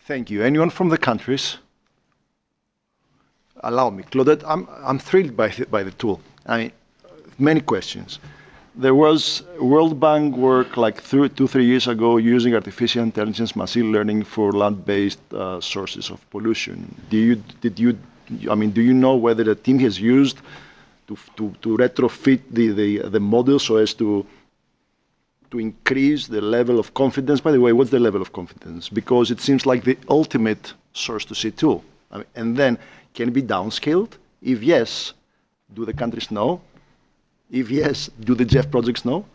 Thank you. Anyone from the countries? Allow me, Claudette. I'm thrilled by the tool. I mean, many questions. There was World Bank work like 3 years ago using artificial intelligence, machine learning for land-based sources of pollution. Do you know whether the team has used to retrofit the model so as to increase the level of confidence? By the way, what's the level of confidence? Because it seems like the ultimate source to see tool. And then, can it be downscaled? If yes, do the countries know? If yes, do the Jeff projects know?